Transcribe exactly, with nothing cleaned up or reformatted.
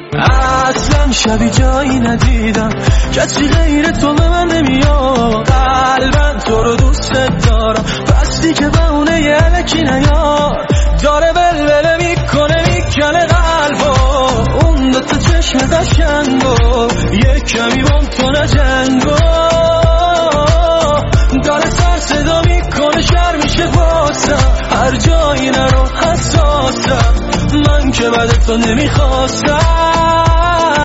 اصلا شبی جایی ندیدم کسی غیر تو به من نمیاد. قلبم تو رو دوست دارم بستی که بهونه یه الکی نیار. داره بلبله میکنه میکنه قلبو اون دوتا چشم قشنگو یه کمی بام تو نجنگو. داره سر صدا میکنه شر میشه واسم هر جایی نرو حساسم من که بعد تو نمیخواستم.